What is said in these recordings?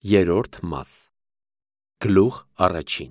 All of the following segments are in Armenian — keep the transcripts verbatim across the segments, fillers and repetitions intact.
Երրորդ մաս Գլուխ առաջին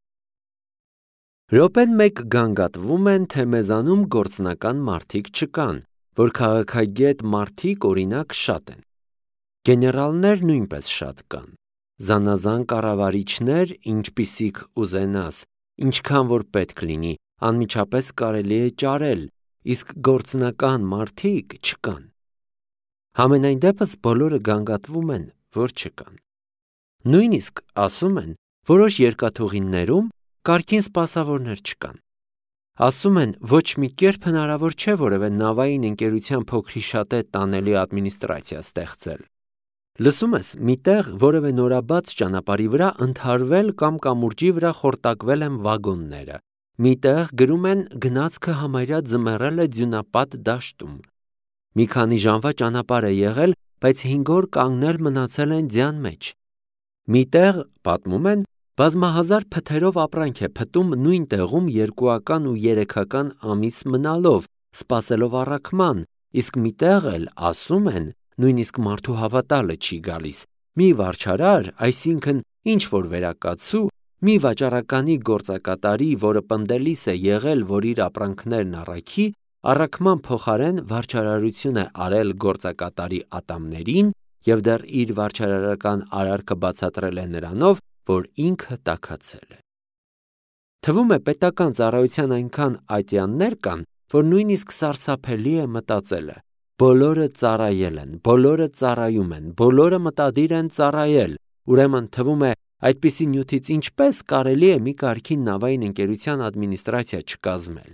Րոպեն մեկ գանգատվում են, թե մեզանում գործնական մարդիկ չկան, որ քաղաքագետ մարդիկ օրինակ շատ են։ Գեներալներ նույնպես շատ կան, զանազան կառավարիչներ, ինչպիսիք ուզենաս, ինչքան որ պետք լինի, անմիջապես կարելի է ճարել, իսկ գործնական մարդիկ չկան։ Համենայն դեպս բոլորը գանգատվում են, որ չկան։ Նույնիսկ ասում են, որոշ երկաթուղիներում կարգին սպասավորներ չկան։ Ասում են, ոչ մի կերպ հնարավոր չէ որևէ նավային ընկերության փոքրիշատե տանելի ադմինիստրացիա ստեղծել։ Լսում ես, միտեղ որևէ նորաբաց ճանապարհի վրա ընդհարվել կամ կամուրջի վրա խորտակվել են վագոնները։ Միտեղ գրում են գնացքը համարյա ձմեռել է ձյունապատ դաշտում։ Մի քանի ժամվա ճանապարհ է եղել, բայց հինգ օր կանգնել մնացել են ձյան մեջ։ Միտեղ, պատմում են, բազմահազար փթերով ապրանք է փտում նույն տեղում երկուական ու երեքական ամիս մնալով, սպասելով առաքման, իսկ միտեղ էլ ասում են, նույնիսկ մարդու հավատալը չի գալիս։ Մի վարչարար, այսինքն ինչ որ վերակացու, մի վաճառականի գործակատարի, որը պնդելիս է եղել, որ իր ապրանքներն առաքի, առաքման փոխարեն վարչարարություն է արել գործակատարի ատամներին և դեռ իր վարչարարական արարքը բացատրել է նրանով, որ ինքը տաքացել է։ Թվում է պետական ծառայության այնքան ատյաններ կան, որ նույնիսկ սարսափելի է մտածելը։ Բոլորը ծառայել են, բոլորը ծառայում են, բոլորը մտադիր են ծառայել, ուրեմն թվում է այդպիսի նյութից ինչպես կարելի է մի կարգին նավային ընկերության ադմինիստրացիա չկազմել։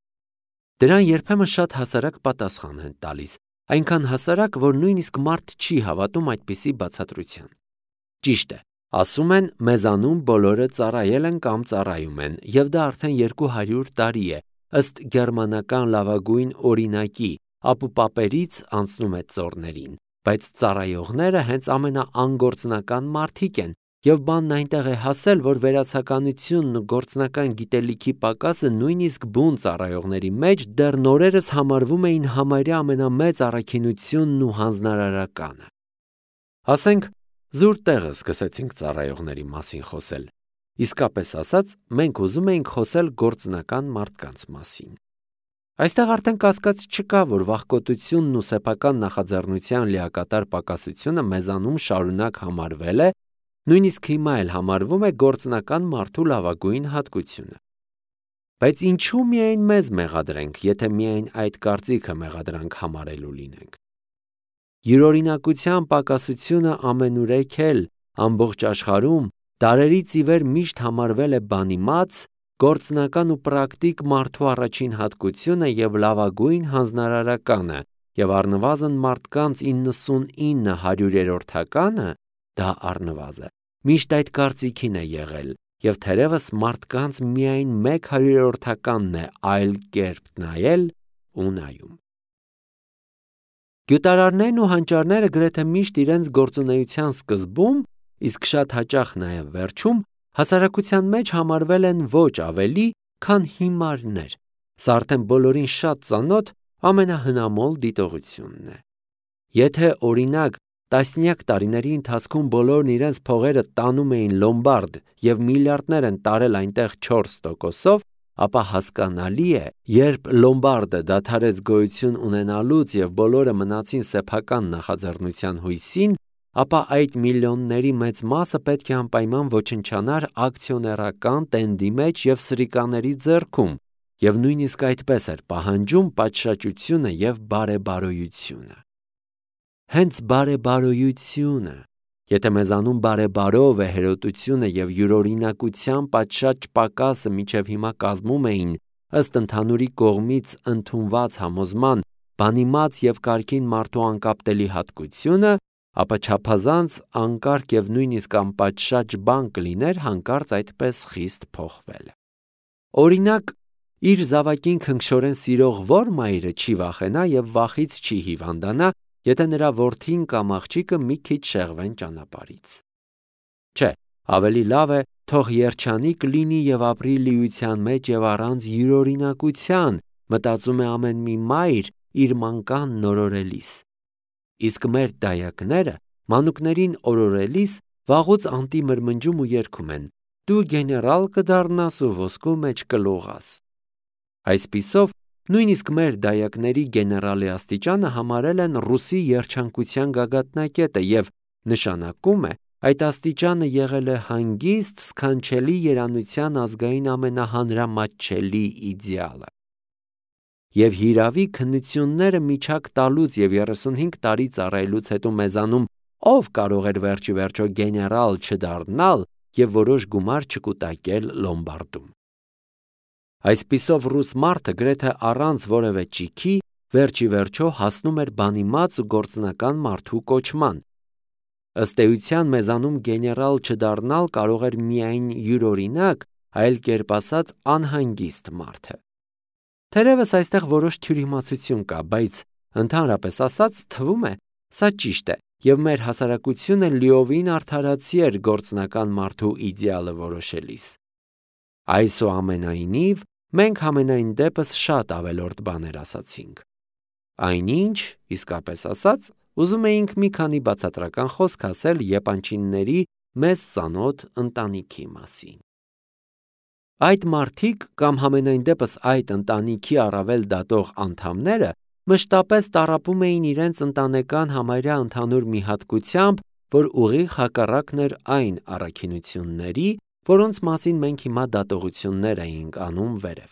Դրան երբեմն շատ հասարակ պատասխան են տալիս, այնքան հասարակ, որ նույնիսկ մարդ չի հավատում այդպիսի բացատրության։ Ճիշտ է, ասում են, մեզանում բոլորը ծառայել են կամ ծառայում են, և դա արդեն երկու հարյուր տարի է, ըստ գերմանական լավագույն օրինակի, ապուպապերից անցնում է ծոռներին, բայց ծառայողները հենց ամենաանգործնական մարդիկ են, և բանն այնտեղ է հասել, որ վերացականությունն ու գործնական գիտելիքի պակասը նույնիսկ բուն ծառայողների մեջ դեռ նորերս համարվում էին համարյա ամենամեծ առաքինությունն ու հանձնարարականը։ Ասենք, զուր տեղը սկսեցինք ծառայողների մասին խոսել։ Իսկապես ասած, մենք ուզում էինք խոսել գործնական մարդկանց մասին։ Այստեղ արդեն կասկած չկա, որ վախկոտությունն ու սեփական նախաձեռնության լիակատար պակասությունը մեզանում շարունակ համարվել է, նույնիսկ հիմա էլ համարվում է գործնական մարդու լավագույն հատկությունը։ Բայց ինչու միայն մեզ մեղադրենք, եթե միայն այդ կարծիքը մեղադրանք համարելու լինենք։ Յուրօրինակության պակասությունը ամենուրեք էլ, ամբողջ աշխարհում, դարերից ի վեր միշտ համարվել է բանիմաց, գործնական ու պրակտիկ մարդու առաջին հատկությունը և լավագույն հանձնարարականը, և առնվազն մարդկանց իննսունինը հարյուրերորդականը, դա առնվազն, միշտ այդ կարծիքին է եղել, և թերևս մարդկանց միայն մեկ հարյուրերորդականն է այլ կերպ նայել ու նայում։ Գյուտարարներն ու հանճարները գրեթե միշտ իրենց գործունեության սկզբում, իսկ շատ հաճախ նաև վերջում, հասարակության մեջ համարվել են ոչ ավելի, քան հիմարներ։ Սա արդեն բոլորին շատ ծանոթ ամենահնամոլ դիտողությունն է։ Եթե, օրինակ, տասնյակ տարիների ընթացքում բոլորն իրենց փողերը տանում էին լոմբարդ և միլիարդներ են տարել այնտեղ չորս տոկոսով, ապա հասկանալի է, երբ լոմբարդը դադարեց գոյություն ունենալուց և բոլորը մնացին սեփական նախաձեռնության հույսին, ապա այդ միլիոնների մեծ մասը պետք է անպայման ոչնչանար ակցիոներական տենդի մեջ և սրիկաների ձեռքում, և նույնիսկ այդպես էր պահանջում պատշաճությունը և բարեբարոյությունը։ Հենց բարեբարոյությունը, եթե մեզանում բարեբարով է հերոտությունը և յուրօրինակության պատշաճ պակասը մինչև հիմա կազմում էին, ըստ ընդհանուրի կողմից ընդունված համոզման, բանիմաց և կարգին մարդու անկապտելի հատկությունը, ապա չափազանց անկարգ և նույնիսկ անպատշաճ բան կլիներ հանկարծ այդպես խիստ փոխվելը։ Օրինակ, իր զավակին քնքշորեն սիրող ո՞ր մայրը չի վախենա և վախից չի հիվանդանա, եթե նրա որդին կամ աղջիկը մի քիչ շեղվեն ճանապարհից։ Չէ, ավելի լավ է, թող երջանիկ լինի և ապրի լիության մեջ և առանց յուրօրինակության, մտածում է ամեն մի մայր իր մանկանն օրորելիս։ Իսկ մեր դայակները մանուկներին օրորելիս վաղուց անտի մրմնջում ու երգում են. «Դու գեներալ կդառնաս ու ոսկու մեջ կլողաս»։ Այսպիսով, նույնիսկ մեր դայակների գեներալի աստիճանը համարել են ռուսի երջանկության գագաթնակետը և նշանակում է, այդ աստիճանը եղել է հանգիստ, սքանչելի երանության ազգային ամենահանրամատչելի իդեալը։ Եվ հիրավի քննությունները միջակ տալուց և երեսունհինգ տարի ծառայելուց հետո մեզանում ով կարող էր վերջի վերջո գեներալ չդառնալ և որոշ գումար չկուտակել Լոմբարդում։ Այսպիսով ռուս մարդը գրեթե առանց որևէ ճիգի վերջի վերջո հասնում էր բանիմաց ու գործնական մարդու կոչման։ Ըստ էության մեզանում գեներալ չդառնալ կարող էր միայն յուրօրինակ, այլ կերպ ասած անհանգիստ մարդը։ Թերևս այստեղ որոշ թյուրիմացություն կա, բայց ընդհանրապես ասած թվում է, սա ճիշտ է, և մեր հասարակությունը լիովին արդարացի էր գործնական մարդու իդեալը որոշելիս։ Այսուամենայնիվ, մենք համենայն դեպս շատ ավելորդ բաներ ասացինք։ Այնինչ, իսկապես ասած, ուզում էինք մի քանի բացատրական խոսք ասել եպանչինների մեզ ծանոթ ընտանիքի մասին։ Այդ մարդիկ կամ համենայն դեպս այդ ընտանիքի առավել դատող անդամները մշտապես տառապում էին իրենց ընտանեկան համարյա ընդհանուր մի հատկությամբ, որ ուղիղ հակառակն էր այն առաքինությունների, որոնց մասին մենք հիմա դատողություններ էինք անում վերև։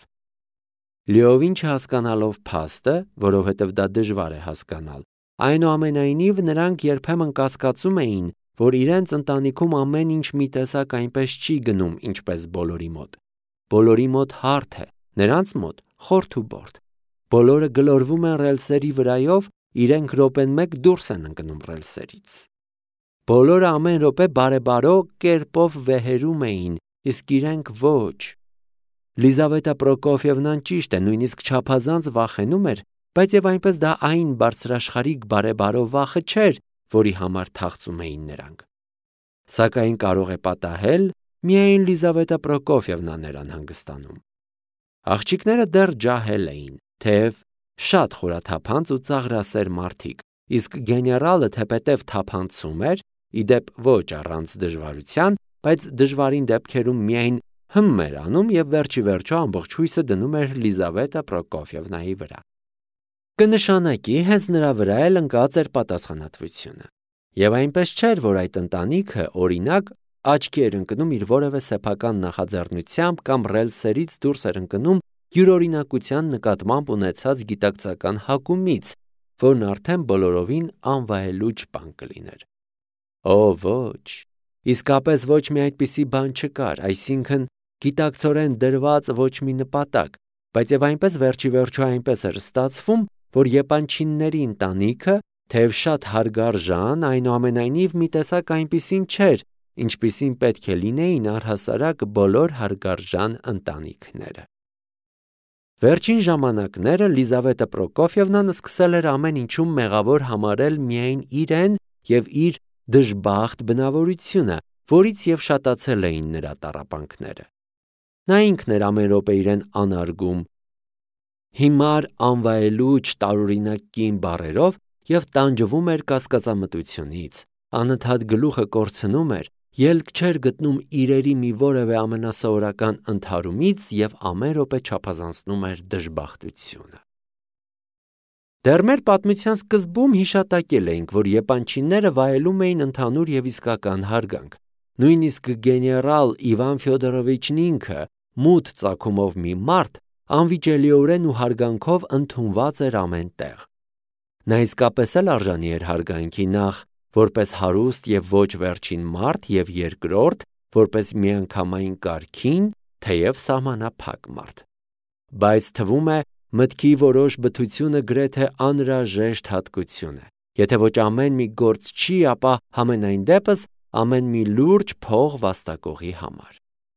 Լիովին չհասկանալով փաստը, որովհետև դա դժվար է հասկանալ, այնուամենայնիվ նրանք երբեմն կասկածում էին, որ իրենց ընտանիքում ամեն ինչ մի տեսակ այնպես չի գնում, ինչպես բոլորի մոտ։ Բոլորի մոտ հարթ է, նրանց մոտ խորթ ու բորթ։ Բոլորը գլորվում են ռելսերի վրայով, իրենք րոպեն մեկ դուրս են ընկնում ռելսերից։ Բոլորը ամեն րոպե բարեբարո կերպով վեհերում էին, իսկ իրենք ոչ։ Լիզավետա Պրոկոֆիևնան ճիշտ է, նույնիսկ չափազանց վախենում էր, բայց եւ այնպես դա այն բարձրաշխարհիկ բարեբարո վախը չէր, որի համար թախծում էին նրանք։ Սակայն կարող է պատահել, միայն Լիզավետա Պրոկոֆիևնան էր անհանգստանում։ Աղջիկները դեռ ջահել էին, թեև շատ խորաթափանց ու ծաղրասեր մարդիկ, իսկ գեներալը թեպետև թափանցում էր, իդեպ ոչ առանց դժվարության, բայց դժվարին դեպքերում միայն հմ էր անում և վերջի վերջո ամբողջ հույսը դնում էր Լիզավետա Պրոկոֆիևնայի վրա։ Կնշանակի, հենց նրա վրա էլ ընկած էր պատասխանատվությունը։ Եվ այնպես չէր, որ այդ ընտանիքը, օրինակ, աչքի էր ընկնում իր որևէ սեփական նախաձեռնությամբ կամ ռելսերից դուրս էր ընկնում յուրօրինակության նկատմամբ ունեցած գիտակցական հակումից, որն արդեն բոլորովին անվայելուչ բան կլիներ։ Օ, ոչ, իսկապես ոչ մի այդպիսի բան չկար, այսինքն գիտակցորեն դրված ոչ մի նպատակ, բայց եւ այնպես վերջի վերջո այնպես էր ստացվում, որ եպանչինների ընտանիքը, թեև շատ հարգարժան, այնուամենայնիվ մի տեսակ այնպիսին չէր, ինչպիսին պետք է լինեին առհասարակ բոլոր հարգարժան ընտանիքները։ Վերջին ժամանակները Լիզավետա Պրոկոֆիևնան սկսել էր ամեն ինչում մեղավոր համարել միայն իրեն եւ իր դժբախտ բնավորությունը, որից եւ շատացել էին նրա տառապանքները։ Նա ինքն էր ամեն րոպե իրեն անարգում հիմար անվայելուչ տարօրինակ կին բառերով եւ տանջվում էր կասկածամտությունից, անընդհատ գլուխը կորցնում էր, ելք չէր գտնում իրերի մի որևէ ամենասովորական ընդհարումից եւ ամեն րոպե չափազանցնում էր դժբախտությունը։ Դեռ մեր պատմության սկզբում հիշատակել էինք, որ եպանչինները վայելում էին ընդհանուր եւ իսկական հարգանք։ Նույնիսկ գեներալ Իվան Ֆյոդորովիչն ինքը, մութ ծագումով մի մարդ, անվիճելիորեն ու հարգանքով ընդունված էր ամեն տեղ։ Նա իսկապես էլ արժանի էր հարգանքի, նախ որպես հարուստ եւ ոչ վերջին մարդ եւ երկրորդ որպես միանգամայն կարգին, թեև սահմանափակ մարդ։ Բայց թվում է մտքի որոշ բթությունը գրեթե անհրաժեշտ հատկություն է։ Եթե ոչ ամեն մի գործ չի, ապա համենայն դեպս ամեն մի լուրջ փող վաստակողի համար։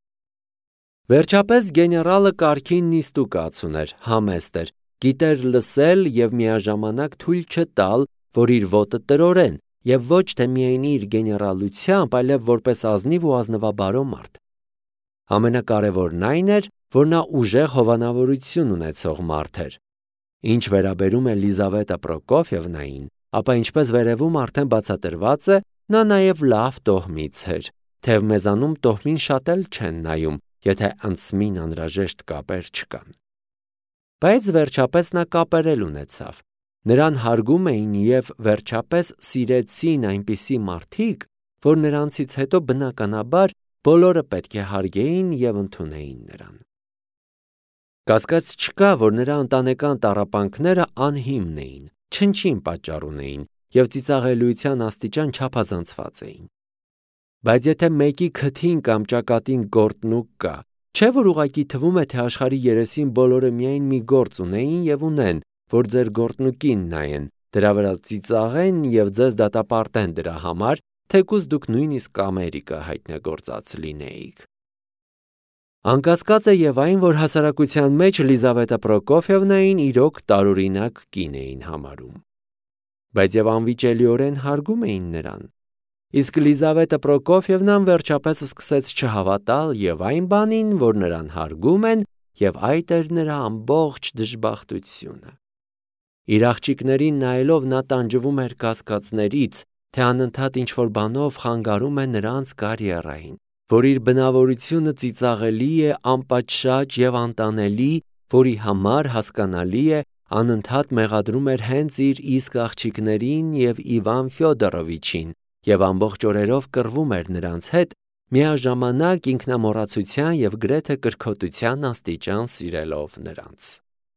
Վերջապես գեներալը կարգին նիստուկաց ուներ, համեստ էր, գիտեր լսել եւ միաժամանակ թույլ չտալ, որ իր ոտը տրորեն, եւ ոչ թե միայն իր գեներալությամբ, այլև որպես ազնիվ ու ազնվաբարո մարդ։ Ամենակարևորն այն էր, որ նա ուժեղ հովանավորություն ունեցող մարդ էր։ Ինչ վերաբերում է Լիզավետա Պրոկոֆիևնային, ապա ինչպես վերևում արդեն բացատրված է, Նա նաև լավ տոհմից էր, թեև մեզանում տոհմին շատ էլ չեն նայում, եթե անցմին անհրաժեշտ կապեր չկան։ Բայց վերջապես նա կապերել ունեցավ։ Նրան հարգում էին և վերջապես սիրեցին այնպիսի մարդիկ, որ նրանցից հետո բնականաբար բոլորը պետք է հարգեին և ընդունեին նրան։ Կասկած չկա, որ նրա ընտանեկան տառապանքները անհիմն էին, չնչին պատճառ ունեին և ծիծաղելիության աստիճան չափազանցված էին։ Բայց եթե մեկի քթին կամ ճակատին գործնուկ կա, չէ՞ որ ուղղակի թվում է, թե աշխարհի երեսին բոլորը միայն մի գործ ունեին և ունեն, որ ձեր գործնուկին նայեն, դրա վրա ծիծաղեն և ձեզ դատապարտեն դրա համար, թեկուզ դուք նույնիսկ Ամերիկա հայտնագործած լինեիք։ Անկասկած է և այն, որ հասարակության մեջ Լիզավետա Պրոկոֆիևնային իրոք տարօրինակ կին էին համարում։ Բայց և անվիճելիորեն հարգում էին նրան։ Իսկ Լիզավետա Պրոկոֆիևնան վերջապես սկսեց չհավատալ և այն բանին, որ նրան հարգում են, և այդ էր նրա ամբողջ դժբախտությունը։ Իր աղջիկներին նայելով նա տանջվում էր կասկածներից, թե անընդհատ ինչ-որ բանով խանգարում է նրանց կարիերային, որ իր բնավորությունը ծիծաղելի է, անպատշաճ և անտանելի, որի համար, հասկանալի է, անընդհատ մեղադրում էր հենց իր իսկ աղջիկներին և Իվան Ֆյոդորովիչին և ամբողջ օրերով կռվում էր նրանց հետ, միաժամանակ ինքնամոռացության և գրեթե կրքոտության աստիճան սիրելով նրանց։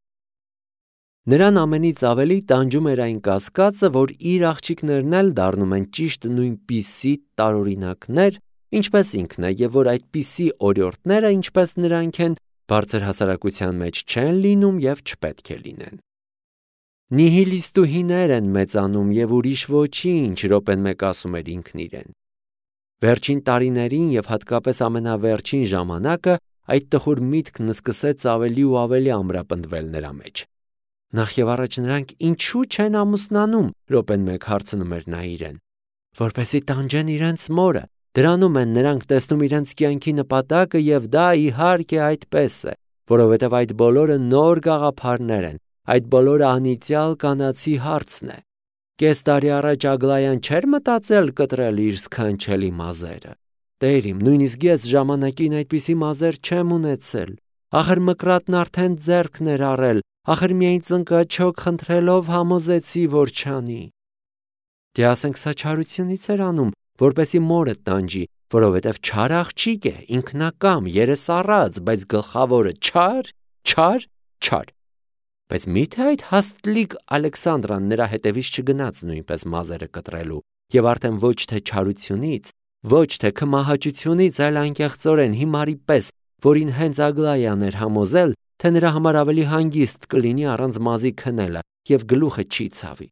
Նրան ամենից ավելի տանջում էր այն կասկածը, որ իր աղջիկներն էլ դառնում են ճիշտ նույնպիսի տարօրինակներ, ինչպես ինքն է, և որ այդպիսի օրիորդները, ինչպես նրանք են, բարձր հասարակության մեջ չեն լինում և չպետք է լինեն։ Նիհիլիստուհիներ են մեծանում և ուրիշ ոչինչ, րոպեն մեկ ասում էր ինքն իրեն։ Վերջին տարիներին և հատկապես ամենավերջին ժամանակը այդ տխուր միտքն սկսեց ավելի ու ավելի ամրապնդվել նրա մեջ։ Նախ և առաջ նրանք ինչու չեն ամուսնանում, րոպեն մեկ հարցնում էր նա իրեն։ Որպեսզի տանջեն իրենց մորը, դրանում են նրանք տեսնում իրենց կյանքի նպատակը և դա իհարկե այդպես է, որովհետև այդ բոլորը նոր գաղափարներ են, այդ բոլորը անիծյալ կանացի հարցն է։ Կես տարի առաջ Ագլայան չէր մտածել կտրել իր սքանչելի մազերը։ Տեր իմ, նույնիսկ ես ժամանակին այդպիսի մազեր չեմ ունեցել։ Ախր Մկրատն արդեն ձեռքն էր առել, ախր միայն ծնկաչոք խնդրելով համոզեցի, որ չանի։ Դե ասենք սա չարությունից էր անում, որպեսի մորը տանջի, որովհետև չար աղջիկ է, ինքնակամ, երեսառած, բայց գլխավորը չար, չար, չար։ Բայց մի՞թե այդ հաստլիկ Ալեքսանդրան նրա հետևից չգնաց նույնպես մազերը կտրելու և արդեն ոչ թե չարությունից, ոչ թե քմահաճությունից, այլ անկեղծորեն հիմարի պես, որին հենց Ագլայան էր համոզել, թե նրա համար ավելի հանգիստ կլինի առանց մազի քնելը և գլուխը չի ցավի։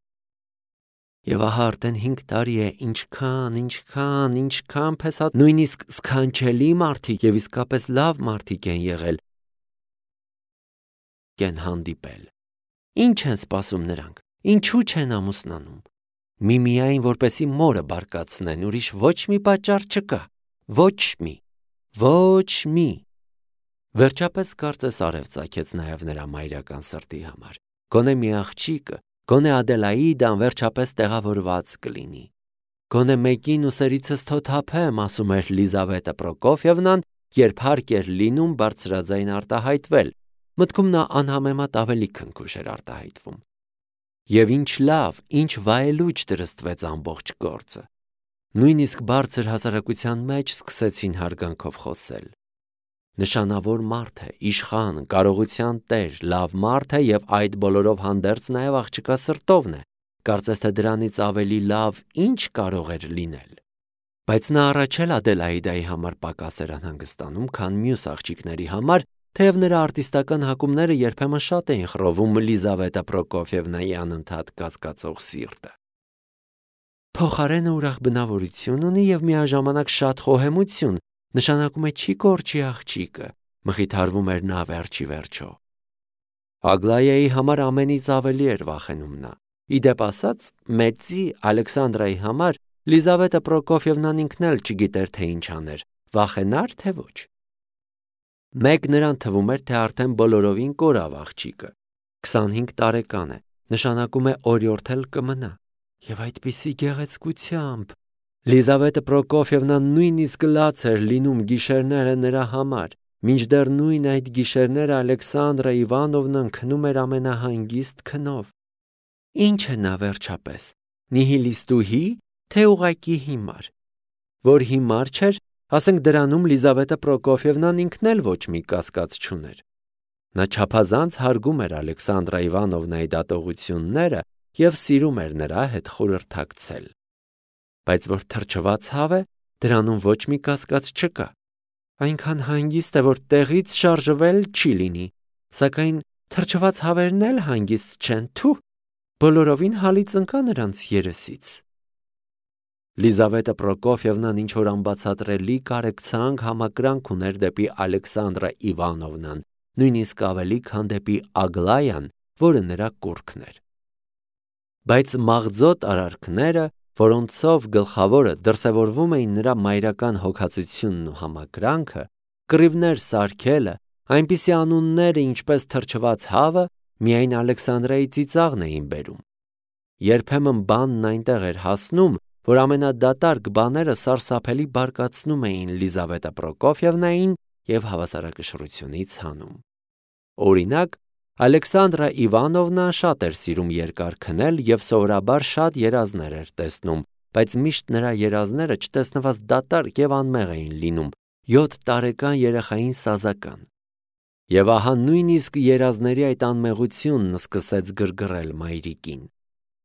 Եվ ահա արդեն հինգ տարի է, ինչքան, ինչքան, ինչքան փեսա նույնիսկ սքանչելի մարդիկ և իսկապես լավ մարդիկ են եղել են հանդիպել։ Ինչ են սպասում նրանք, ինչու չեն ամուսնանում։ Միմիայն որպեսի մորը բարկացնեն, ուրիշ ոչ մի պատճառ չկա, ոչ մի, ոչ մի։ Վերջապես կարծես արև ծագեց նաև նրա մայրական սրտի համար։ Գոնե մի աղջիկը, գոնե Ադելաիդան վերջապես տեղավորված կլինի։ Գոնե մեկին ուսերիցս թոթափեմ, ասում էր Լիզավետա Պրոկոֆիևնան, երբ հարկ էր լինում բարձրաձայն արտահայտվել, մտքում նա անհամեմատ ավելի քնքուշ էր արտահայտվում։ Եվ ինչ լավ, ինչ վայելուչ դրստվեց ամբողջ գործը։ Նույնիսկ բարձր հասարակության մեջ սկսեցին հարգանքով խոսել։ Նշանավոր մարդ է, իշխան, կարողության տեր, լավ մարդ է և այդ բոլորով հանդերձ նաև աղջկա սրտովն է, կարծես թե դրանից ավելի լավ ինչ կարող էր լինել։ Բայց նա առաջ էլ Ադելաիդայի համար պակաս էր անհանգստանում, քան մյուս աղջիկների համար, թեև նրա արտիստական հակումները երբեմն շատ էին խռովում Լիզավետա Պրոկոֆիևնայի անընդհատ կասկածող սիրտը։ Փոխարենը ուրախ բնավորություն ունի և միաժամանակ շատ խոհեմություն, նշանակում է չի կորչի աղջիկը, մխիթարվում էր նա վերջի վերջո։ Ագլայայի համար ամենից ավելի էր վախենում նա։ Իդեպ ասած, մեծի Ալեքսանդրայի համար Լիզավետա Պրոկոֆիևնան ինքն էլ չգիտեր, թե ինչ աներ, վախենար, թե ոչ։ Մեկ նրան թվում էր, թե արդեն բոլորովին կորավ աղջիկը։ քսանհինգ տարեկան է, նշանակում է օրիորդ էլ կմնա։ Եվ այդպիսի գեղեցկությամբ, Լիզավետը Պրոկոֆիևնան նույնիսկ լաց էր լինում գիշերները նրա համար, մինչդեռ նույն այդ գիշերները Ալեքսանդրա Իվանովնան քնում էր ամենահանգիստ քնով։ Ինչ է նա վերջապես, նիհիլիստուհի, թե ուղղակի հիմար։ Որ հիմար չէր, ասենք դրանում Լիզավետը Պրոկոֆիևնան ինքն էլ ոչ մի կասկած չուներ։ Նա չափազանց հարգում էր Ալեքսանդրա Իվանովնայի դատողությունները և սիրում էր նրա հետ խորհրդակցել։ Բայց որ թրջված հավ է, դրանում ոչ մի կասկած չկա։ Այնքան հանգիստ է, որ տեղից շարժվել չի լինի, սակայն թրջված հավերն էլ հանգիստ չեն, թու, բոլորովին հալից ընկա նրանց երեսից։ Լիզավետը Պրոկոֆիևնան ինչ-որ անբացատրելի կարեկցանք համակրանք ուներ դեպի Ալեքսանդրա Իվանովնան, նույնիսկ ավելի, քան դեպի Ագլայան, որը նրա կուռքն էր։ Բայց մաղձոտ արարքները, որոնցով գլխավորը դրսևորվում էին նրա մայրական հոգացությունն ու համակրանքը, կռիվներ սարքելը, այնպիսի անունները, ինչպես թրջված հավը, միայն Ալեքսանդրայի ծիծաղն էին բերում։ Երբեմն բանն այնտեղ էր հասնում, որ ամենադատարկ բաները սարսափելի բարկացնում էին Լիզավետա Պրոկոֆիևնային և հավասարակշռությունից հանում։ Օրինակ, Ալեքսանդրա Իվանովնան շատ էր սիրում երկար քնել և սովորաբար շատ երազներ էր տեսնում, բայց միշտ նրա երազները չտեսնված դատարկ և անմեղ էին լինում, յոթ տարեկան երեխային սազական։ Եվ ահա նույնիսկ երազների այդ անմեղությունն սկսեց գրգռել մայրիկին։